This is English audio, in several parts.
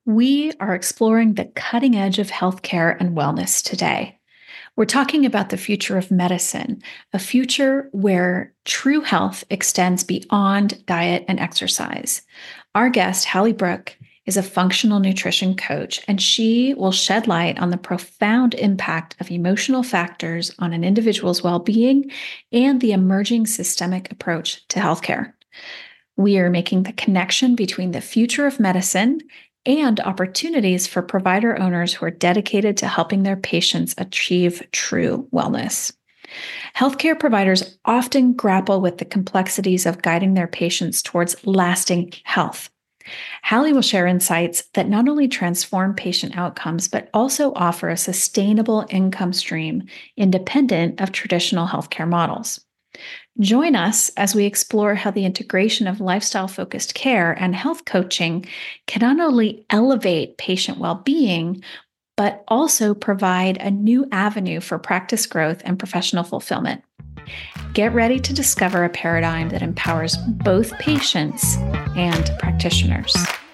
We are exploring the cutting edge of healthcare and wellness today. We're talking about the future of medicine, a future where true health extends beyond diet and exercise. Our guest, Hallie Brooke, is a functional nutrition coach, and she will shed light on the profound impact of emotional factors on an individual's well being and the emerging systemic approach to healthcare. We are making the connection between the future of medicine and opportunities for provider owners who are dedicated to helping their patients achieve true wellness. Healthcare providers often grapple with the complexities of guiding their patients towards lasting health. Hallie will share insights that not only transform patient outcomes, but also offer a sustainable income stream independent of traditional healthcare models. Join us as we explore how the integration of lifestyle-focused care and health coaching can not only elevate patient well-being, but also provide a new avenue for practice growth and professional fulfillment. Get ready to discover a paradigm that empowers both patients and practitioners.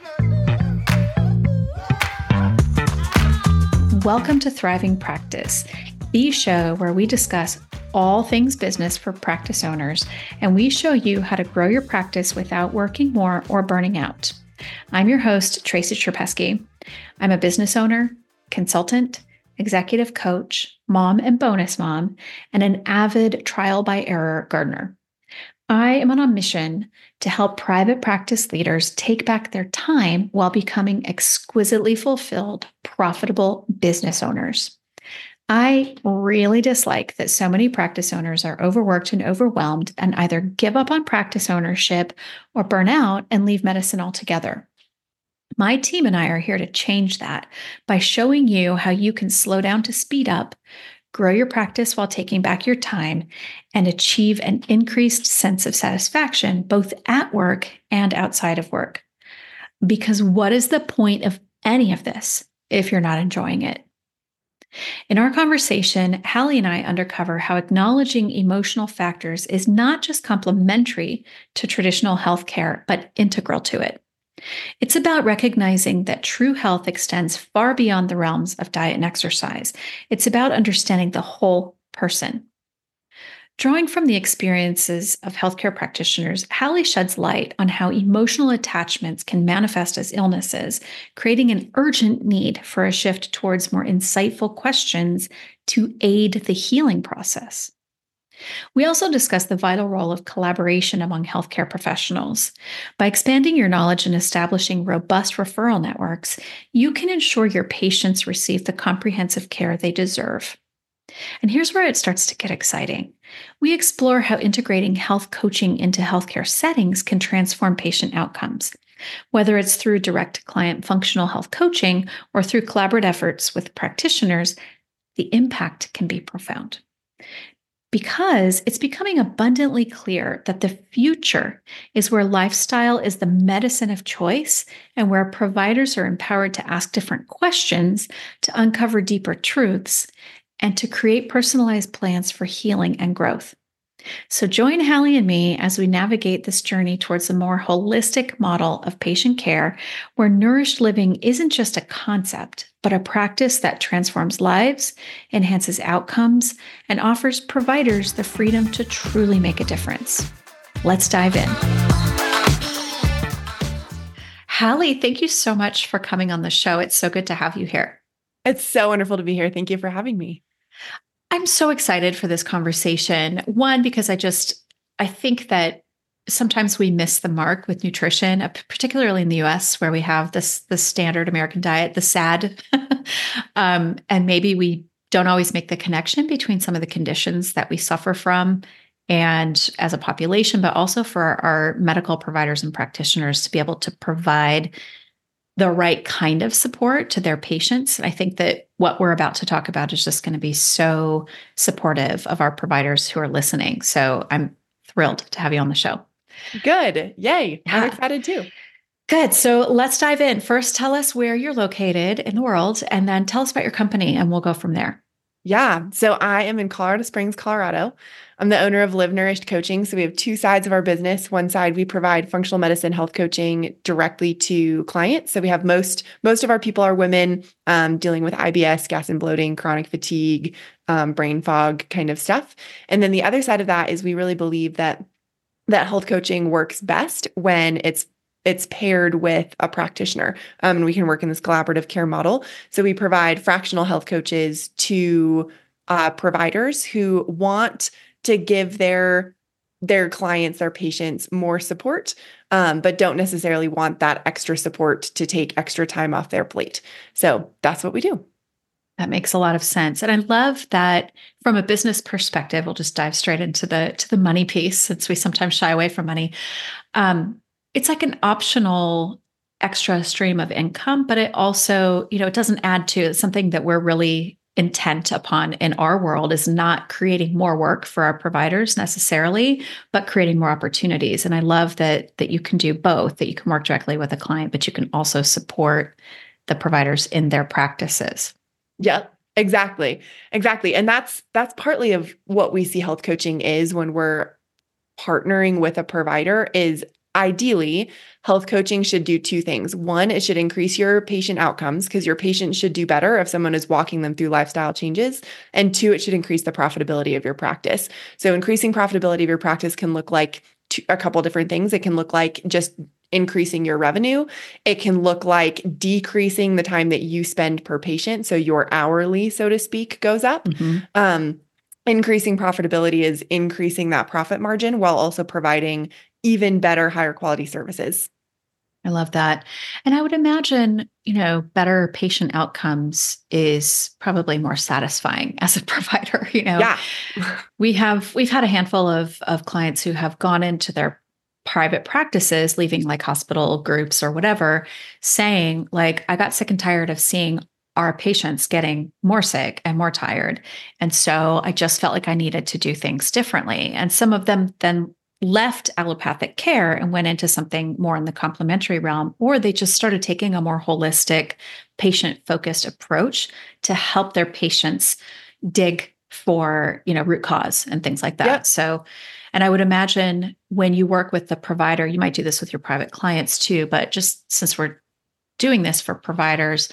Welcome to Thriving Practice, the show where we discuss all things business for practice owners, and we show you how to grow your practice without working more or burning out. I'm your host, Tracy Trapesky. I'm a business owner, consultant, executive coach, mom and bonus mom, and an avid trial by error gardener. I am on a mission to help private practice leaders take back their time while becoming exquisitely fulfilled, profitable business owners. I really dislike that so many practice owners are overworked and overwhelmed and either give up on practice ownership or burn out and leave medicine altogether. My team and I are here to change that by showing you how you can slow down to speed up, grow your practice while taking back your time, and achieve an increased sense of satisfaction both at work and outside of work. Because what is the point of any of this if you're not enjoying it? In our conversation, Hallie and I uncover how acknowledging emotional factors is not just complementary to traditional healthcare, but integral to it. It's about recognizing that true health extends far beyond the realms of diet and exercise. It's about understanding the whole person. Drawing from the experiences of healthcare practitioners, Hallie sheds light on how emotional attachments can manifest as illnesses, creating an urgent need for a shift towards more insightful questions to aid the healing process. We also discuss the vital role of collaboration among healthcare professionals. By expanding your knowledge and establishing robust referral networks, you can ensure your patients receive the comprehensive care they deserve. And here's where it starts to get exciting. We explore how integrating health coaching into healthcare settings can transform patient outcomes. Whether it's through direct client functional health coaching or through collaborative efforts with practitioners, the impact can be profound. Because it's becoming abundantly clear that the future is where lifestyle is the medicine of choice and where providers are empowered to ask different questions, to uncover deeper truths, and to create personalized plans for healing and growth. So join Hallie and me as we navigate this journey towards a more holistic model of patient care where nourished living isn't just a concept, but a practice that transforms lives, enhances outcomes, and offers providers the freedom to truly make a difference. Let's dive in. Hallie, thank you so much for coming on the show. It's so good to have you here. It's so wonderful to be here. Thank you for having me. I'm so excited for this conversation. One, because I think that sometimes we miss the mark with nutrition, particularly in the US, where we have the standard American diet, the SAD, and maybe we don't always make the connection between some of the conditions that we suffer from and as a population, but also for our medical providers and practitioners to be able to provide the right kind of support to their patients. I think that what we're about to talk about is just going to be so supportive of our providers who are listening. So I'm thrilled to have you on the show. Good. Yay. Yeah. I'm excited too. Good. So let's dive in. First, tell us where you're located in the world, and then tell us about your company, and we'll go from there. Yeah. So I am in Colorado Springs, Colorado. I'm the owner of Live Nourished Coaching. So we have two sides of our business. One side, we provide functional medicine health coaching directly to clients. So we have most of our people are women dealing with IBS, gas and bloating, chronic fatigue, brain fog kind of stuff. And then the other side of that is we really believe that health coaching works best when it's paired with a practitioner. And we can work in this collaborative care model. So we provide fractional health coaches to providers who want to give their clients, their patients more support, but don't necessarily want that extra support to take extra time off their plate. So that's what we do. That makes a lot of sense. And I love that from a business perspective, we'll just dive straight into the money piece since we sometimes shy away from money. It's like an optional extra stream of income, but it also, it doesn't add to something that we're really intent upon in our world is not creating more work for our providers necessarily, but creating more opportunities. And I love that you can do both, that you can work directly with a client, but you can also support the providers in their practices. Yeah, exactly. Exactly. And that's partly of what we see health coaching is when we're partnering with a provider is ideally health coaching should do two things. One, it should increase your patient outcomes because your patient should do better if someone is walking them through lifestyle changes. And two, it should increase the profitability of your practice. So increasing profitability of your practice can look like a couple different things. It can look like just increasing your revenue. It can look like decreasing the time that you spend per patient. So your hourly, so to speak, goes up. Mm-hmm. Increasing profitability is increasing that profit margin while also providing even better, higher quality services. I love that. And I would imagine, better patient outcomes is probably more satisfying as a provider. Yeah. We've had a handful of clients who have gone into their private practices, leaving like hospital groups or whatever, saying like, I got sick and tired of seeing our patients getting more sick and more tired. And so I just felt like I needed to do things differently. And some of them then left allopathic care and went into something more in the complementary realm, or they just started taking a more holistic, patient-focused approach to help their patients dig for, root cause and things like that. Yep. So, and I would imagine when you work with the provider, you might do this with your private clients too, but just since we're doing this for providers,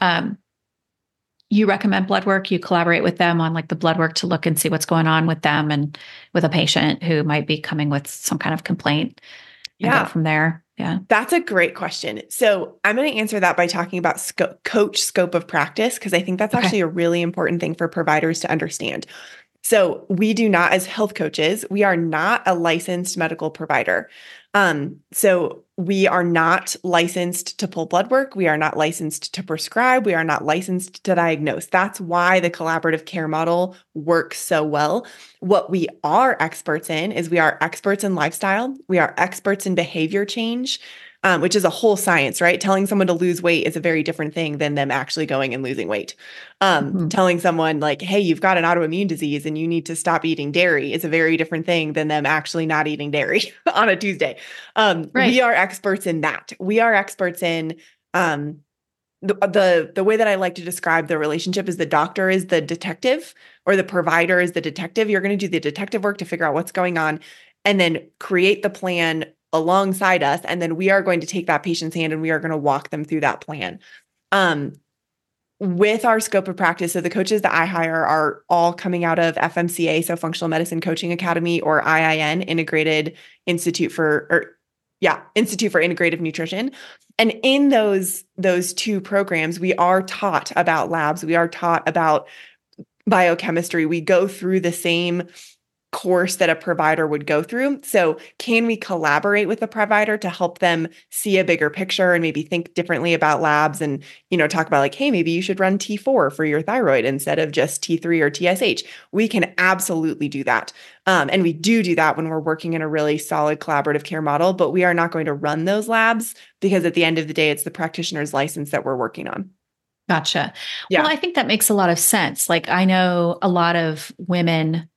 you recommend blood work, you collaborate with them on like the blood work to look and see what's going on with them and with a patient who might be coming with some kind of complaint and go from there. Yeah. That's a great question. So I'm going to answer that by talking about coach scope of practice, because I think that's actually a really important thing for providers to understand. So we do not, as health coaches, we are not a licensed medical provider. So we are not licensed to pull blood work. We are not licensed to prescribe. We are not licensed to diagnose. That's why the collaborative care model works so well. What we are experts in is we are experts in lifestyle. We are experts in behavior change, which is a whole science, right? Telling someone to lose weight is a very different thing than them actually going and losing weight. Telling someone like, hey, you've got an autoimmune disease and you need to stop eating dairy is a very different thing than them actually not eating dairy on a Tuesday. We are experts in that. We are experts in the way that I like to describe the relationship is the doctor is the detective or the provider is the detective. You're going to do the detective work to figure out what's going on and then create the plan alongside us. And then we are going to take that patient's hand and we are going to walk them through that plan. With our scope of practice, so the coaches that I hire are all coming out of FMCA, so Functional Medicine Coaching Academy, or IIN, Institute for Integrative Nutrition. And in those two programs, we are taught about labs. We are taught about biochemistry. We go through the same course that a provider would go through. So can we collaborate with the provider to help them see a bigger picture and maybe think differently about labs and, talk about like, hey, maybe you should run T4 for your thyroid instead of just T3 or TSH. We can absolutely do that. And we do that when we're working in a really solid collaborative care model, but we are not going to run those labs because at the end of the day, it's the practitioner's license that we're working on. Gotcha. Yeah. Well, I think that makes a lot of sense. Like I know a lot of women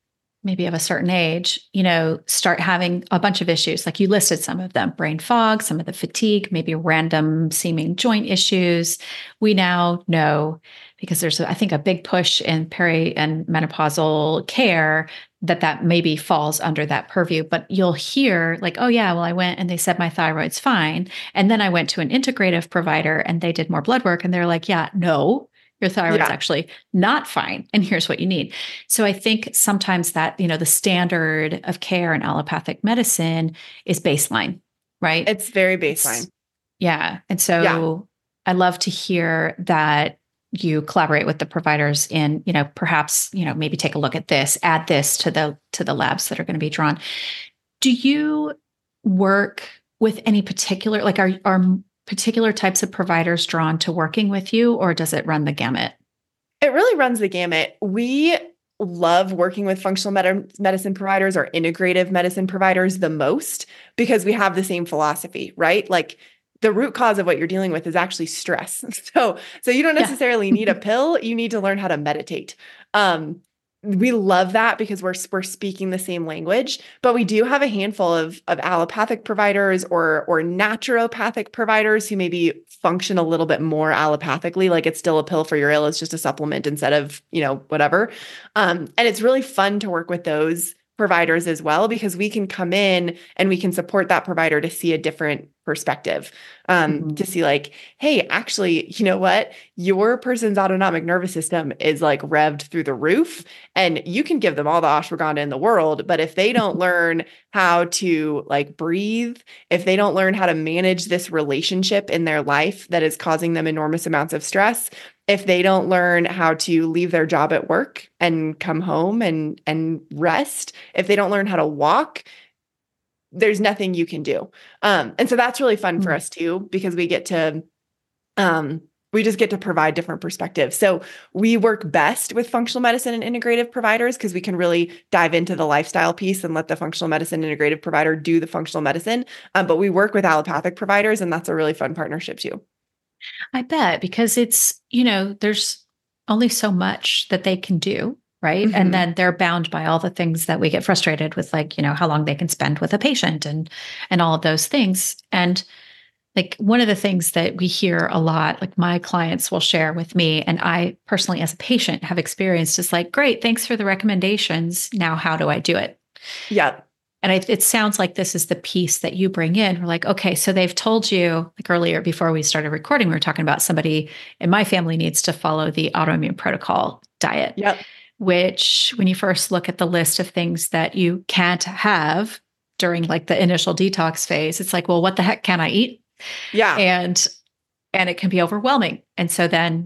maybe of a certain age, start having a bunch of issues. Like you listed some of them: brain fog, some of the fatigue, maybe random seeming joint issues. We now know, because there's, I think, a big push in peri and menopausal care, that maybe falls under that purview. But you'll hear like, oh yeah, well, I went and they said my thyroid's fine. And then I went to an integrative provider and they did more blood work. And they're like, yeah, no, your thyroid's Yeah. actually not fine. And here's what you need. So I think sometimes that, the standard of care in allopathic medicine is baseline, right? It's very It's, baseline. yeah. And Yeah. so I love to hear that you collaborate with the providers in, perhaps, maybe take a look at this, add this to the labs that are going to be drawn. Do you work with any particular, like are particular types of providers drawn to working with you, or does it run the gamut? It really runs the gamut. We love working with functional medicine providers or integrative medicine providers the most because we have the same philosophy, right? Like the root cause of what you're dealing with is actually stress. So you don't Yeah. necessarily need a pill. You need to learn how to meditate. We love that because we're speaking the same language, but we do have a handful of allopathic providers or naturopathic providers who maybe function a little bit more allopathically, like it's still a pill for your ill, it's just a supplement instead of, whatever. And it's really fun to work with those providers as well because we can come in and we can support that provider to see a different perspective, to Mhm. see like, hey, actually, you know what? Your person's autonomic nervous system is like revved through the roof, and you can give them all the ashwagandha in the world, but if they don't learn how to like breathe, if they don't learn how to manage this relationship in their life that is causing them enormous amounts of stress, if they don't learn how to leave their job at work and come home and rest, if they don't learn how to walk, there's nothing you can do. And so that's really fun for Mm. us too, because we just get to provide different perspectives. So we work best with functional medicine and integrative providers because we can really dive into the lifestyle piece and let the functional medicine integrative provider do the functional medicine. But we work with allopathic providers, and that's a really fun partnership too. I bet, because it's, there's only so much that they can do, right? And Hmm. then they're bound by all the things that we get frustrated with, like, how long they can spend with a patient and all of those things. And like one of the things that we hear a lot, like my clients will share with me, and I personally as a patient have experienced, is like, great, thanks for the recommendations. Now, how do I do it? Yeah. And it sounds like this is the piece that you bring in. We're like, okay, so they've told you, like earlier before we started recording, we were talking about somebody in my family needs to follow the autoimmune protocol diet, Yep. which when you first look at the list of things that you can't have during like the initial detox phase, it's like, well, what the heck can I eat? Yeah. And it can be overwhelming. And so then,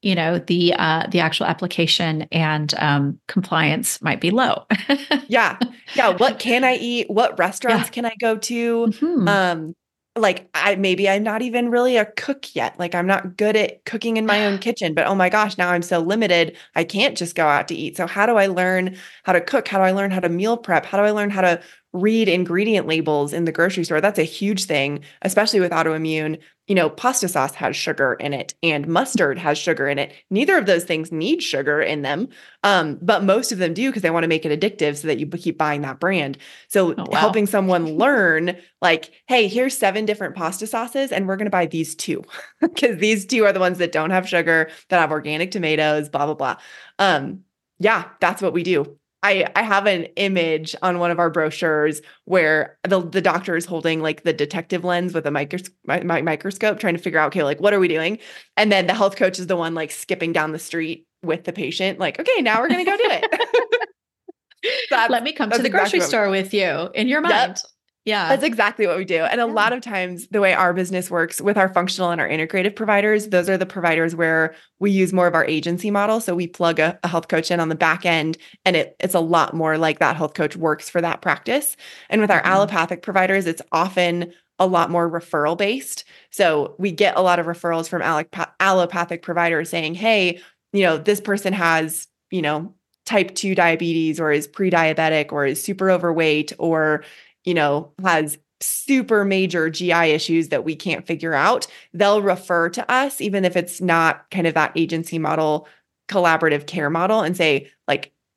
the actual application and compliance might be low. Yeah. Yeah. What can I eat? What restaurants Yeah. can I go to? Hmm. Um, like I'm not even really a cook yet. Like I'm not good at cooking in my own kitchen, but oh my gosh, now I'm so limited. I can't just go out to eat. So how do I learn how to cook? How do I learn how to meal prep? How do I learn how to read ingredient labels in the grocery store? That's a huge thing, especially with autoimmune. Pasta sauce has sugar in it and mustard has sugar in it. Neither of those things need sugar in them. But most of them do because they want to make it addictive so that you keep buying that brand. So Oh, wow. helping someone learn like, hey, here's 7 different pasta sauces and we're going to buy these two because these two are the ones that don't have sugar, that have organic tomatoes, blah, blah, blah. Yeah, that's what we do. I have an image on one of our brochures where the doctor is holding like the detective lens with a microscope trying to figure out, okay, like what are we doing? And then the health coach is the one like skipping down the street with the patient, like, okay, now we're gonna go do it. that's Let me come to that's the exactly grocery what we store with you in your Yep. mind. Yeah. That's exactly what we do. And a Yeah. lot of times, the way our business works with our functional and our integrative providers, those are the providers where we use more of our agency model. So we plug a health coach in on the back end, and it's a lot more like that health coach works for that practice. And with our Mhm. allopathic providers, it's often a lot more referral based. So we get a lot of referrals from allopathic providers saying, hey, this person has, type 2 diabetes or is pre-diabetic or is super overweight or has super major GI issues that we can't figure out, they'll refer to us, even if it's not kind of that agency model, collaborative care model, and say, like,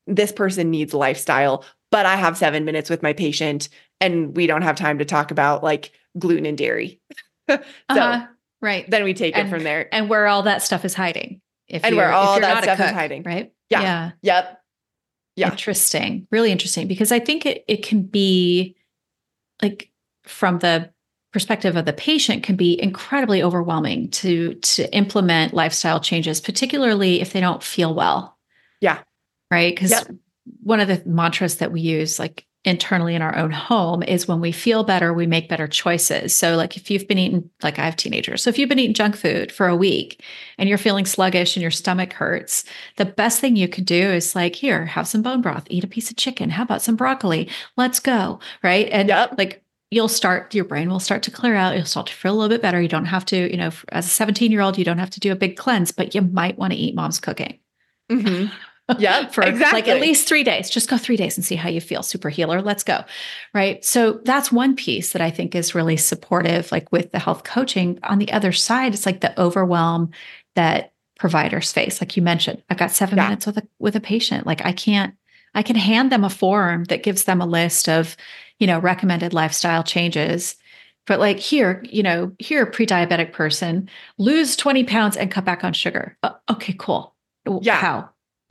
this person needs lifestyle, but I have 7 minutes with my patient and we don't have time to talk about like gluten and dairy. So right. then we take it from there. And where all that stuff is hiding. If where all that stuff cook, is hiding. Right? Yeah. Yep. Yeah. Interesting. Really interesting. Because I think it can be like, from the perspective of the patient, can be incredibly overwhelming to implement lifestyle changes, particularly if they don't feel well. Yeah. Right. Because one of the mantras that we use like internally in our own home is when we feel better, we make better choices. So like if you've been eating, like I have teenagers, so if you've been eating junk food for a week and you're feeling sluggish and your stomach hurts, the best thing you could do is like, here, have some bone broth, eat a piece of chicken. How about some broccoli? Let's go. Right. And like, your brain will start to clear out. You'll start to feel a little bit better. You don't have to, as a 17-year-old, you don't have to do a big cleanse, but you might want to eat mom's cooking. Mm-hmm. Yeah, for exactly. Like at least 3 days. Just go 3 days and see how you feel. Super healer. Let's go. Right. So that's one piece that I think is really supportive, like with the health coaching. On the other side, it's like the overwhelm that providers face. Like you mentioned, I've got 7 minutes with a patient. Like I can hand them a form that gives them a list of, recommended lifestyle changes. But like here, pre-diabetic person, lose 20 pounds and cut back on sugar. Okay, cool. Yeah. How?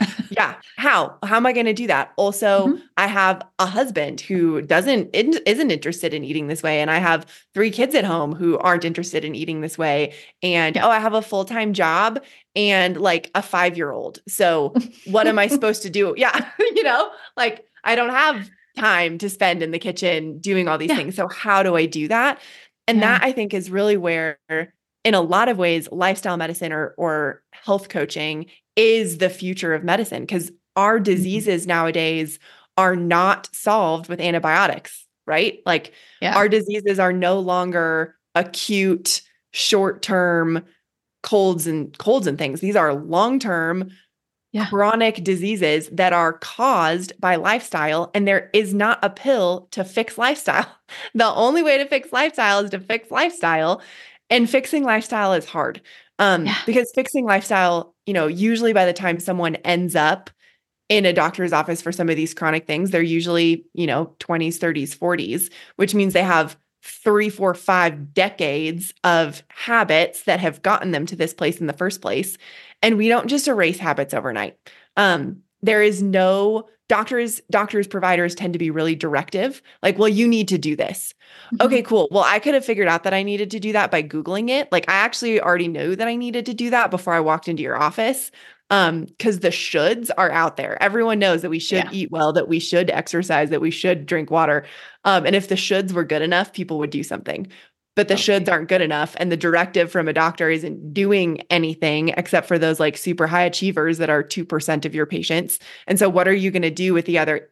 How am I going to do that? Also, I have a husband who isn't interested in eating this way. And I have 3 kids at home who aren't interested in eating this way. And, I have a full-time job and like a 5-year-old. So what am I supposed to do? Yeah. Like I don't have time to spend in the kitchen doing all these things. So how do I do that? And that I think is really where, in a lot of ways, lifestyle medicine or health coaching is the future of medicine, because our diseases nowadays are not solved with antibiotics, right? Like our diseases are no longer acute, short-term colds and things. These are long-term chronic diseases that are caused by lifestyle. And there is not a pill to fix lifestyle. The only way to fix lifestyle is to fix lifestyle. And fixing lifestyle is hard. Because fixing lifestyle, usually by the time someone ends up in a doctor's office for some of these chronic things, they're usually, 20s, 30s, 40s, which means they have 3, 4, 5 decades of habits that have gotten them to this place in the first place. And we don't just erase habits overnight. There is no doctors, providers tend to be really directive. Like, well, you need to do this. Okay, cool. Well, I could have figured out that I needed to do that by Googling it. Like I actually already knew that I needed to do that before I walked into your office. Because the shoulds are out there. Everyone knows that we should eat well, that we should exercise, that we should drink water. And if the shoulds were good enough, people would do something. But the shoulds aren't good enough. And the directive from a doctor isn't doing anything except for those like super high achievers that are 2% of your patients. And so what are you going to do with the other,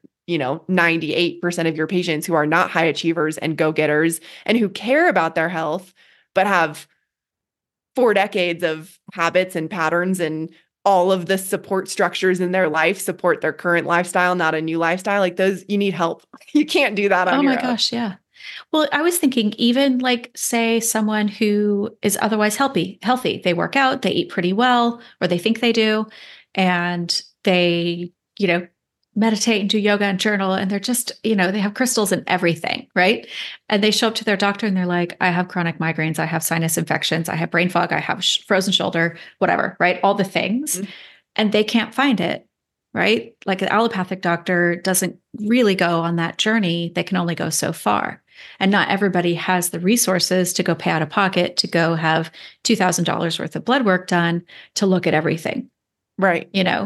98% of your patients who are not high achievers and go-getters and who care about their health, but have 4 decades of habits and patterns and all of the support structures in their life support their current lifestyle, not a new lifestyle? Like those, you need help. You can't do that on your own. Oh my gosh. Yeah. Well, I was thinking even like, say, someone who is otherwise healthy, they work out, they eat pretty well, or they think they do, and they, meditate and do yoga and journal, and they're just, they have crystals and everything, right? And they show up to their doctor and they're like, I have chronic migraines, I have sinus infections, I have brain fog, I have frozen shoulder, whatever, right? All the things. And they can't find it, right? Like an allopathic doctor doesn't really go on that journey. They can only go so far. And not everybody has the resources to go pay out of pocket to go have $2,000 worth of blood work done to look at everything. Right.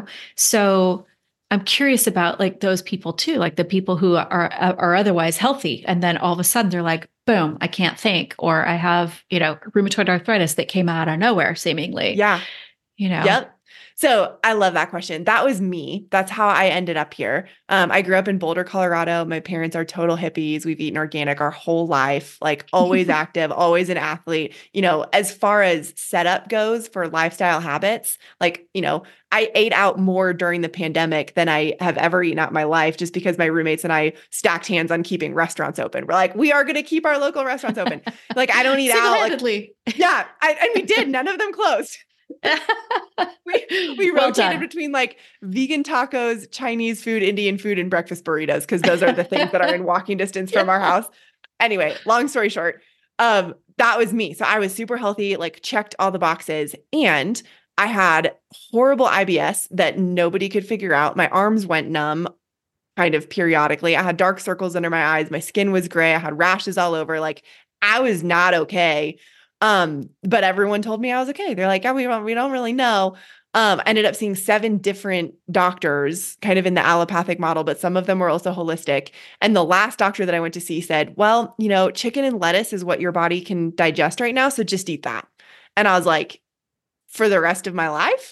So I'm curious about like those people too, like the people who are otherwise healthy. And then all of a sudden they're like, boom, I can't think, or I have, rheumatoid arthritis that came out of nowhere seemingly. Yeah. Yep. So I love that question. That was me. That's how I ended up here. I grew up in Boulder, Colorado. My parents are total hippies. We've eaten organic our whole life, like always active, always an athlete. As far as setup goes for lifestyle habits, like, I ate out more during the pandemic than I have ever eaten out in my life, just because my roommates and I stacked hands on keeping restaurants open. We're like, we are going to keep our local restaurants open. Like I don't eat out. Like, and we did. None of them closed. We Well rotated done. between like vegan tacos, Chinese food, Indian food, and breakfast burritos because those are the things that are in walking distance from our house. Anyway, long story short, that was me. So I was super healthy, like checked all the boxes, and I had horrible IBS that nobody could figure out. My arms went numb kind of periodically. I had dark circles under my eyes. My skin was gray. I had rashes all over. Like I was not okay. But everyone told me I was okay. They're like, oh, we don't really know. I ended up seeing 7 different doctors kind of in the allopathic model, but some of them were also holistic. And the last doctor that I went to see said, well, chicken and lettuce is what your body can digest right now. So just eat that. And I was like, for the rest of my life?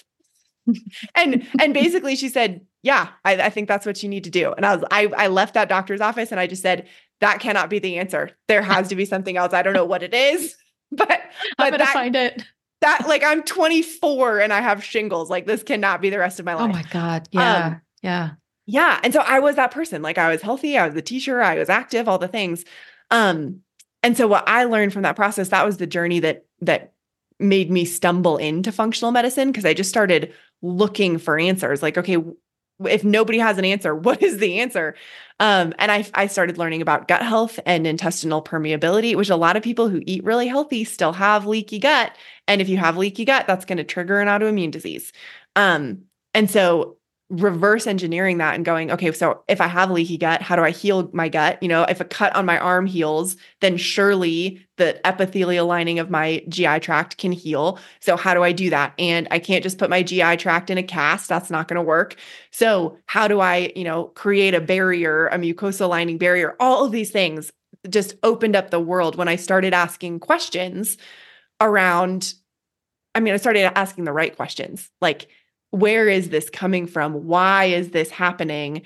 And basically she said, yeah, I think that's what you need to do. And I left that doctor's office and I just said, that cannot be the answer. There has to be something else. I don't know what it is, but I'm going to find it. That like I'm 24 and I have shingles. Like this cannot be the rest of my life. Oh my God. Yeah. Yeah. Yeah. And so I was that person. Like I was healthy. I was the teacher. I was active, all the things. And so what I learned from that process, that was the journey that made me stumble into functional medicine. Cause I just started looking for answers. Like, okay, if nobody has an answer, what is the answer? And I started learning about gut health and intestinal permeability, which a lot of people who eat really healthy still have leaky gut. And if you have leaky gut, that's going to trigger an autoimmune disease. And so reverse engineering that and going, okay, so if I have leaky gut, how do I heal my gut? If a cut on my arm heals, then surely the epithelial lining of my GI tract can heal. So how do I do that? And I can't just put my GI tract in a cast. That's not going to work. So how do I, create a barrier, a mucosal lining barrier? All of these things just opened up the world when I started asking questions around, I started asking the right questions. Like, where is this coming from? Why is this happening?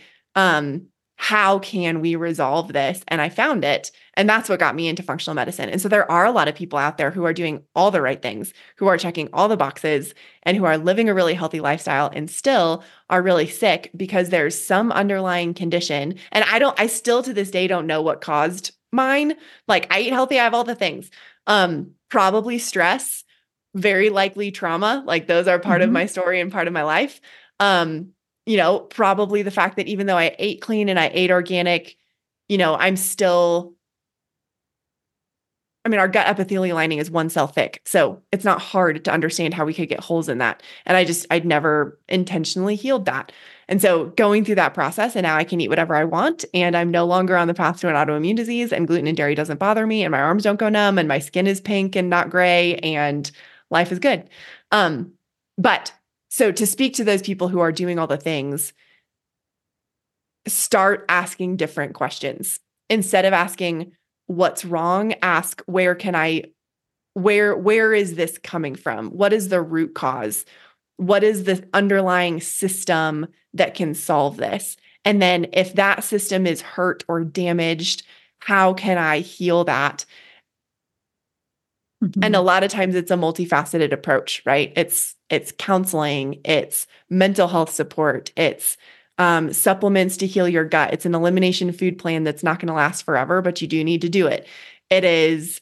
How can we resolve this? And I found it. And that's what got me into functional medicine. And so there are a lot of people out there who are doing all the right things, who are checking all the boxes and who are living a really healthy lifestyle and still are really sick because there's some underlying condition. And I still to this day don't know what caused mine. Like I eat healthy, I have all the things. Probably stress, very likely trauma. Like those are part of my story and part of my life. Probably the fact that even though I ate clean and I ate organic, I'm still, our gut epithelial lining is 1 cell thick. So it's not hard to understand how we could get holes in that. And I'd never intentionally healed that. And so going through that process and now I can eat whatever I want and I'm no longer on the path to an autoimmune disease and gluten and dairy doesn't bother me and my arms don't go numb and my skin is pink and not gray and life is good. But so to speak to those people who are doing all the things, start asking different questions. Instead of asking what's wrong, ask where is this coming from? What is the root cause? What is the underlying system that can solve this? And then if that system is hurt or damaged, how can I heal that? And a lot of times it's a multifaceted approach, right? It's counseling, it's mental health support, it's supplements to heal your gut. It's an elimination food plan that's not going to last forever, but you do need to do it. It is,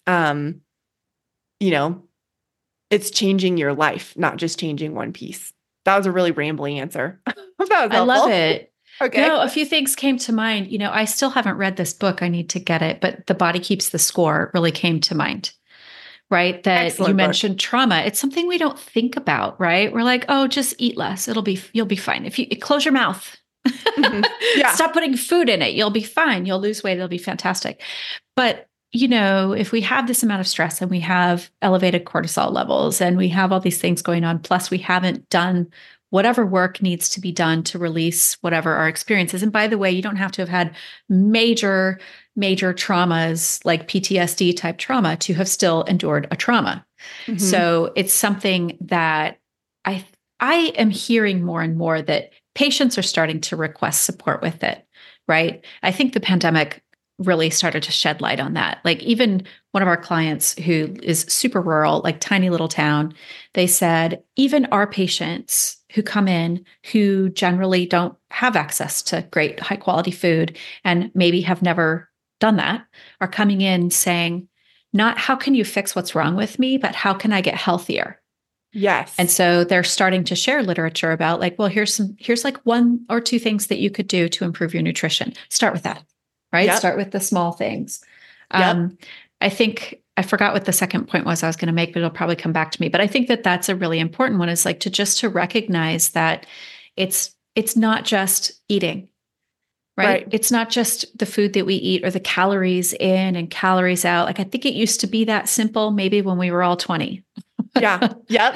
it's changing your life, not just changing one piece. That was a really rambling answer. I love it. Okay. No, a few things came to mind. I still haven't read this book. I need to get it, but The Body Keeps the Score really came to mind. Right? That Excellent you book. mentioned trauma. It's something we don't think about, right? We're like, oh, just eat less. You'll be fine. If you close your mouth, Yeah. stop putting food in it, you'll be fine. You'll lose weight. It'll be fantastic. But, if we have this amount of stress and we have elevated cortisol levels and we have all these things going on, plus we haven't done whatever work needs to be done to release whatever our experiences. And by the way, you don't have to have had major traumas like PTSD type trauma to have still endured a trauma. So it's something that I am hearing more and more that patients are starting to request support with it, right? I think the pandemic really started to shed light on that. Like even one of our clients who is super rural, like tiny little town, they said, even our patients who come in who generally don't have access to great high quality food and maybe have never done that are coming in saying, not how can you fix what's wrong with me, but how can I get healthier? And Yes. so they're starting to share literature about like, well, here's like one or two things that you could do to improve your nutrition. Start with that, right? Yep. Start with the small things. Yep. I think I forgot what the second point was I was going to make, but it'll probably come back to me. But I think that that's a really important one, is like to recognize that it's not just eating, right? It's not just the food that we eat or the calories in and calories out. Like I think it used to be that simple maybe when we were all 20. Yeah. Yep.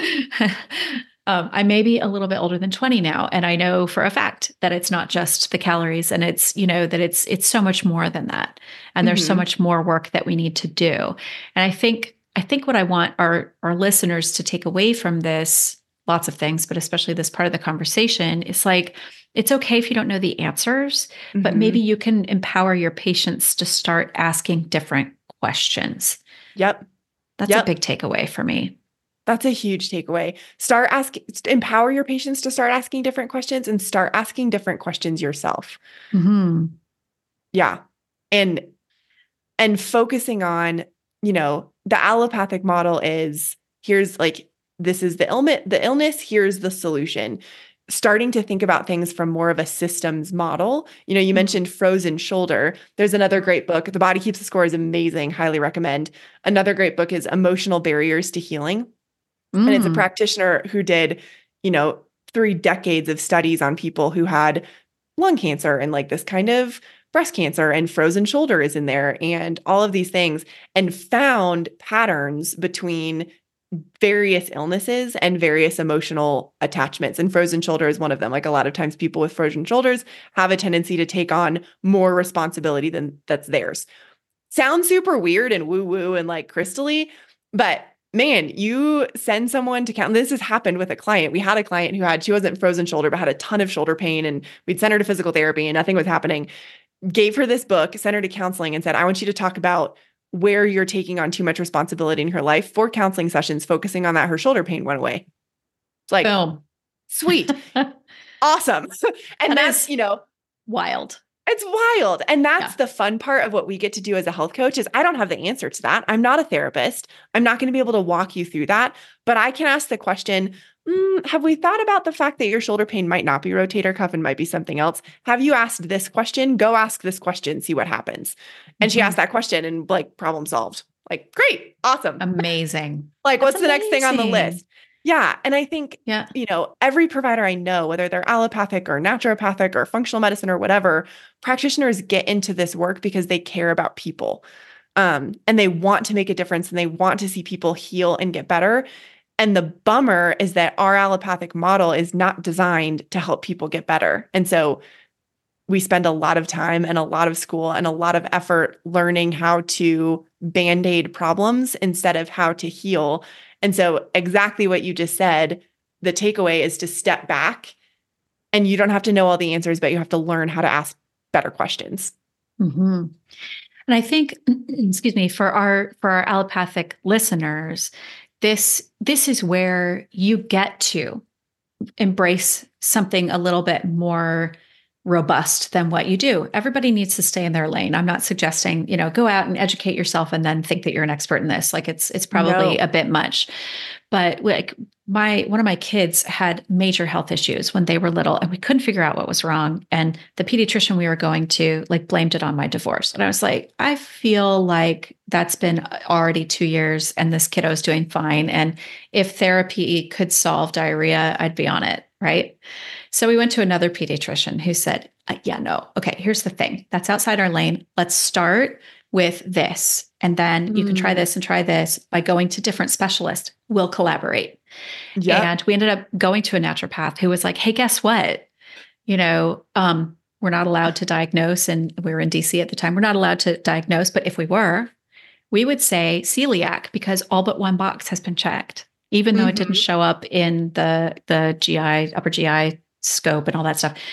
I may be a little bit older than 20 now, and I know for a fact that it's not just the calories, and it's, that it's so much more than that. And there's so much more work that we need to do. And I think what I want our listeners to take away from this, lots of things, but especially this part of the conversation, is like, it's okay if you don't know the answers, but maybe you can empower your patients to start asking different questions. Yep. That's a big takeaway for me. That's a huge takeaway. Empower your patients to start asking different questions, and start asking different questions yourself. Yeah. And focusing on, the allopathic model is, here's like, this is the illness, here's the solution. Starting to think about things from more of a systems model. You mentioned frozen shoulder. There's another great book. The Body Keeps the Score is amazing. Highly recommend. Another great book is Emotional Barriers to Healing. And it's a practitioner who did, 3 decades of studies on people who had lung cancer and like this kind of breast cancer, and frozen shoulder is in there, and all of these things, and found patterns between various illnesses and various emotional attachments. And frozen shoulder is one of them. Like a lot of times people with frozen shoulders have a tendency to take on more responsibility than that's theirs. Sounds super weird and woo-woo and like crystally, but man, you send someone to count. This has happened with a client. We had a client she wasn't frozen shoulder, but had a ton of shoulder pain, and we'd sent her to physical therapy and nothing was happening. Gave her this book, sent her to counseling, and said, I want you to talk about where you're taking on too much responsibility in her life. 4 counseling sessions focusing on that. Her shoulder pain went away. It's like, boom. Sweet. Awesome. And that's, wild. It's wild. And that's the fun part of what we get to do as a health coach, is I don't have the answer to that. I'm not a therapist. I'm not going to be able to walk you through that, but I can ask the question, have we thought about the fact that your shoulder pain might not be rotator cuff and might be something else? Have you asked this question? Go ask this question, see what happens. And she asked that question, and like, problem solved. Like, great. Awesome. Amazing. Like, what's the next thing on the list? Yeah. And I think, every provider I know, whether they're allopathic or naturopathic or functional medicine or whatever, practitioners get into this work because they care about people. And they want to make a difference, and they want to see people heal and get better. And the bummer is that our allopathic model is not designed to help people get better. And so we spend a lot of time and a lot of school and a lot of effort learning how to band-aid problems instead of how to heal. And so exactly what you just said, the takeaway is to step back, and you don't have to know all the answers, but you have to learn how to ask better questions. And I think, excuse me, for our allopathic listeners, this is where you get to embrace something a little bit more robust than what you do. Everybody needs to stay in their lane. I'm not suggesting, go out and educate yourself and then think that you're an expert in this. Like it's probably a bit much. But like one of my kids had major health issues when they were little, and we couldn't figure out what was wrong. And the pediatrician we were going to like blamed it on my divorce. And I was like, I feel like that's been already 2 years and this kiddo's doing fine. And if therapy could solve diarrhea, I'd be on it. Right. So we went to another pediatrician who said, no. Okay, here's the thing. That's outside our lane. Let's start with this. And then you can try this and try this by going to different specialists. We'll collaborate. And we ended up going to a naturopath who was like, hey, guess what? We're not allowed to diagnose. And we were in DC at the time. We're not allowed to diagnose. But if we were, we would say celiac because all but one box has been checked, even though it didn't show up in the GI, upper GI scope and all that stuff.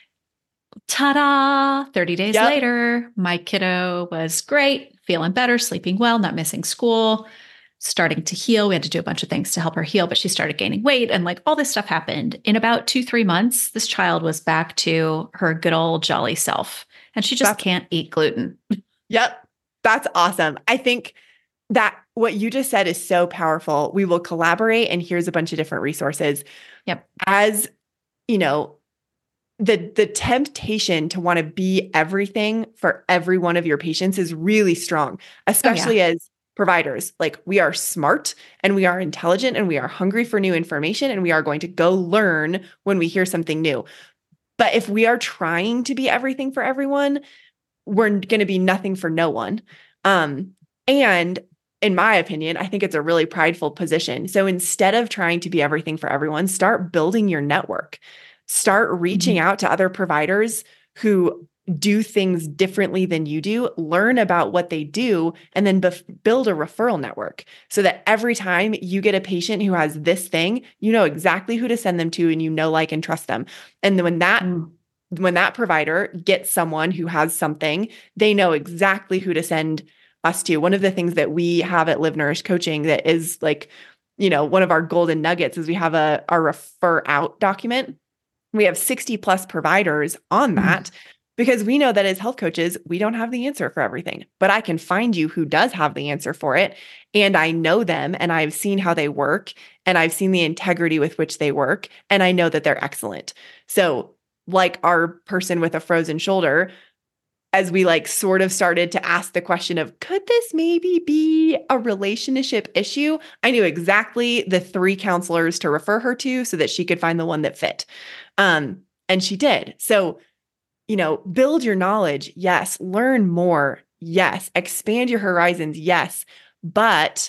Ta-da! 30 days later, my kiddo was great, feeling better, sleeping well, not missing school, starting to heal. We had to do a bunch of things to help her heal, but she started gaining weight and like all this stuff happened. In about 2-3 months, this child was back to her good old jolly self, and she just can't eat gluten. Yep. That's awesome. I think that what you just said is so powerful. We will collaborate, and here's a bunch of different resources. Yep. As you know, the temptation to want to be everything for every one of your patients is really strong, especially as providers. Like, we are smart and we are intelligent and we are hungry for new information, and we are going to go learn when we hear something new. But if we are trying to be everything for everyone, we're going to be nothing for no one. And in my opinion, I think it's a really prideful position. So instead of trying to be everything for everyone, start building your network. Start reaching out to other providers who do things differently than you do, learn about what they do, and then build a referral network so that every time you get a patient who has this thing, you know exactly who to send them to, and you know, like, and trust them. And when that provider gets someone who has something, they know exactly who to send us to. One of the things that we have at Live Nourish Coaching that is like, one of our golden nuggets is we have our refer out document. We have 60 plus providers on that because we know that as health coaches, we don't have the answer for everything, but I can find you who does have the answer for it. And I know them, and I've seen how they work, and I've seen the integrity with which they work, and I know that they're excellent. So, like our person with a frozen shoulder, as we sort of started to ask the question of, could this maybe be a relationship issue? I knew exactly the 3 counselors to refer her to so that she could find the one that fit. And she did. So, build your knowledge. Yes. Learn more. Yes. Expand your horizons. Yes. But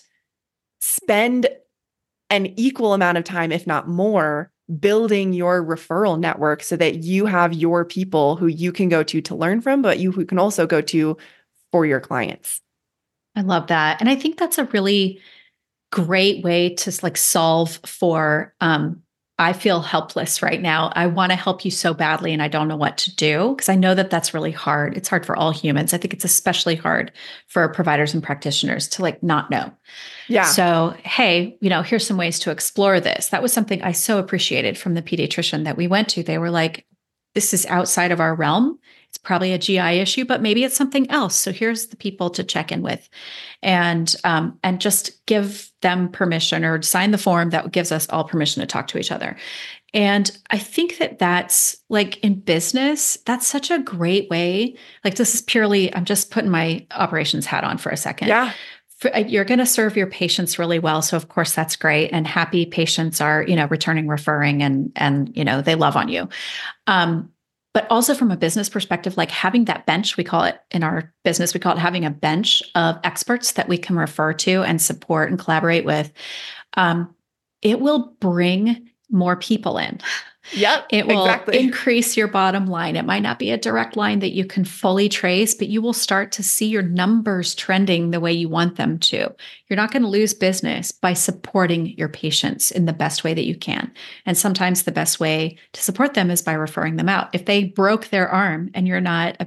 spend an equal amount of time, if not more, building your referral network so that you have your people who you can go to learn from, but you who can also go to for your clients. I love that. And I think that's a really great way to solve for, I feel helpless right now. I want to help you so badly, and I don't know what to do, because I know that that's really hard. It's hard for all humans. I think it's especially hard for providers and practitioners to not know. Yeah. So, hey, here's some ways to explore this. That was something I so appreciated from the pediatrician that we went to. They were like, this is outside of our realm. It's probably a GI issue, but maybe it's something else. So here's the people to check in with, and just give them permission, or sign the form that gives us all permission to talk to each other. And I think that that's in business, that's such a great way. This is purely, I'm just putting my operations hat on for a second. Yeah. You're going to serve your patients really well. So of course that's great. And happy patients are, returning, referring, and they love on you. But also from a business perspective, having that bench, we call it in our business, we call it having a bench of experts that we can refer to and support and collaborate with. It will bring more people in. Yep. It will increase your bottom line. It might not be a direct line that you can fully trace, but you will start to see your numbers trending the way you want them to. You're not going to lose business by supporting your patients in the best way that you can. And sometimes the best way to support them is by referring them out. If they broke their arm and you're not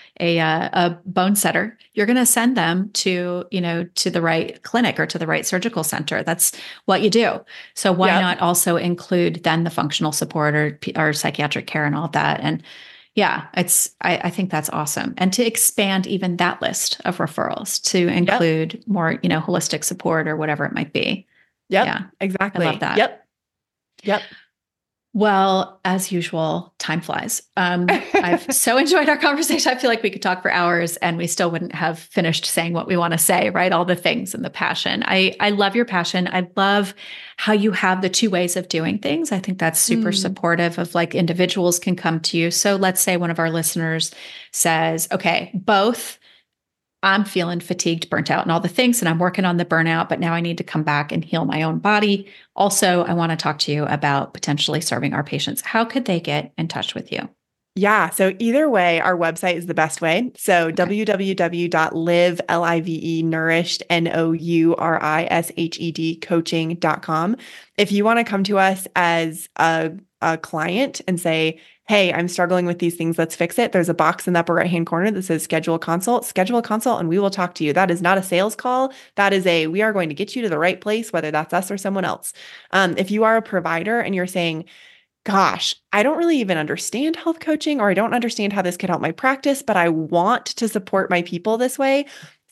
a bone setter, you're going to send them to the right clinic or to the right surgical center. That's what you do. So why not also include then the functional support or psychiatric care and all that? And yeah, I think that's awesome. And to expand even that list of referrals to include more, holistic support or whatever it might be. Yep. Yeah, exactly. I love that. Yep. Well, as usual, time flies. I've so enjoyed our conversation. I feel like we could talk for hours and we still wouldn't have finished saying what we want to say, right? All the things and the passion. I love your passion. I love how you have the 2 ways of doing things. I think that's super supportive of individuals can come to you. So let's say one of our listeners says, okay, both I'm feeling fatigued, burnt out, and all the things, and I'm working on the burnout, but now I need to come back and heal my own body. Also, I want to talk to you about potentially serving our patients. How could they get in touch with you? Yeah. So either way, our website is the best way. So www.live, L-I-V-E, nourished, N-O-U-R-I-S-H-E-D, coaching.com. If you want to come to us as a client and say, hey, I'm struggling with these things, let's fix it, there's a box in the upper right-hand corner that says schedule a consult, and we will talk to you. That is not a sales call. That is we are going to get you to the right place, whether that's us or someone else. If you are a provider and you're saying, gosh, I don't really even understand health coaching, or I don't understand how this could help my practice, but I want to support my people this way,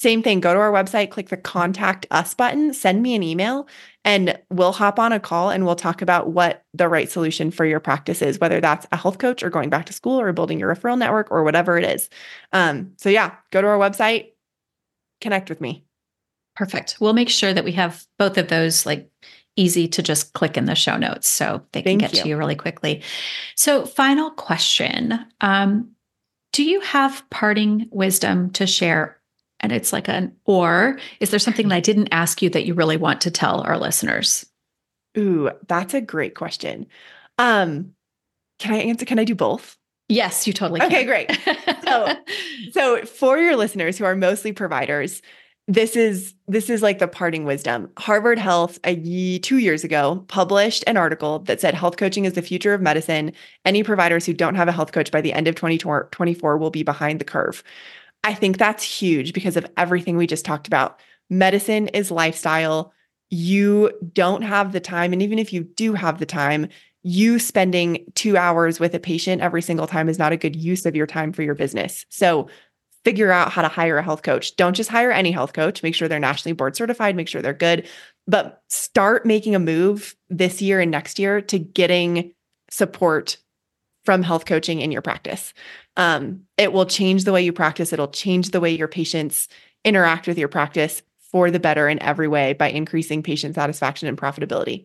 Same thing. Go to our website, click the Contact Us button, send me an email, and we'll hop on a call and we'll talk about what the right solution for your practice is, whether that's a health coach or going back to school or building your referral network or whatever it is. So yeah, go to our website, connect with me. Perfect. We'll make sure that we have both of those like easy to just click in the show notes so they can get to you really quickly. So final question. Do you have parting wisdom to share? And it's like or is there something that I didn't ask you that you really want to tell our listeners? Ooh, that's a great question. Can I answer? Can I do both? Yes, you totally can. Okay, great. So for your listeners who are mostly providers, this is like the parting wisdom. Harvard Health 2 years ago published an article that said health coaching is the future of medicine. Any providers who don't have a health coach by the end of 2024 will be behind the curve. I think that's huge because of everything we just talked about. Medicine is lifestyle. You don't have the time. And even if you do have the time, you spending 2 hours with a patient every single time is not a good use of your time for your business. So figure out how to hire a health coach. Don't just hire any health coach. Make sure they're nationally board certified, make sure they're good, but start making a move this year and next year to getting support from health coaching in your practice. It will change the way you practice. It'll change the way your patients interact with your practice for the better in every way by increasing patient satisfaction and profitability.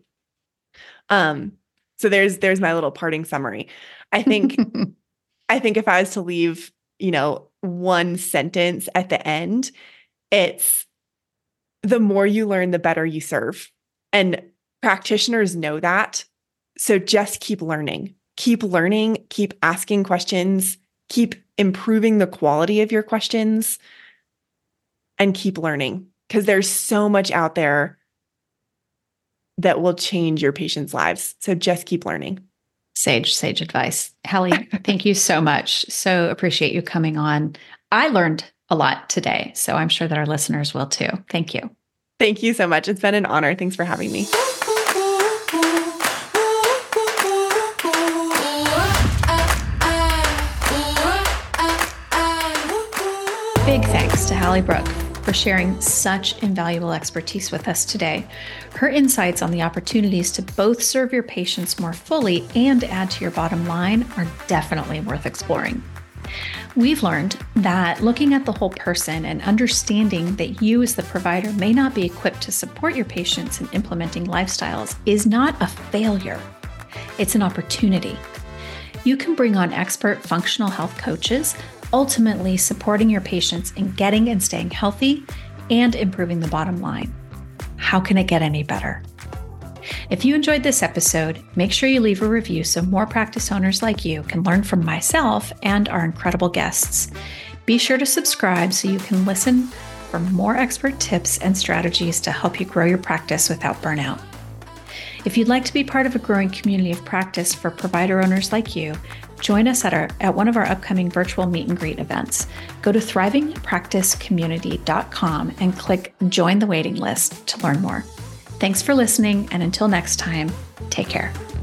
So there's my little parting summary. I think if I was to leave, one sentence at the end, it's the more you learn, the better you serve. And practitioners know that. So just keep learning, keep asking questions, keep improving the quality of your questions, and keep learning because there's so much out there that will change your patients' lives. So just keep learning. Sage advice. Hallie, thank you so much. So appreciate you coming on. I learned a lot today, so I'm sure that our listeners will too. Thank you. Thank you so much. It's been an honor. Thanks for having me. Big thanks to Hallie Brooke for sharing such invaluable expertise with us today. Her insights on the opportunities to both serve your patients more fully and add to your bottom line are definitely worth exploring. We've learned that looking at the whole person and understanding that you as the provider may not be equipped to support your patients in implementing lifestyles is not a failure. It's an opportunity. You can bring on expert functional health coaches, ultimately supporting your patients in getting and staying healthy and improving the bottom line. How can it get any better? If you enjoyed this episode, make sure you leave a review so more practice owners like you can learn from myself and our incredible guests. Be sure to subscribe so you can listen for more expert tips and strategies to help you grow your practice without burnout. If you'd like to be part of a growing community of practice for provider owners like you, join us at one of our upcoming virtual meet and greet events. Go to thrivingpracticecommunity.com and click Join the Waiting List to learn more. Thanks for listening, and until next time, take care.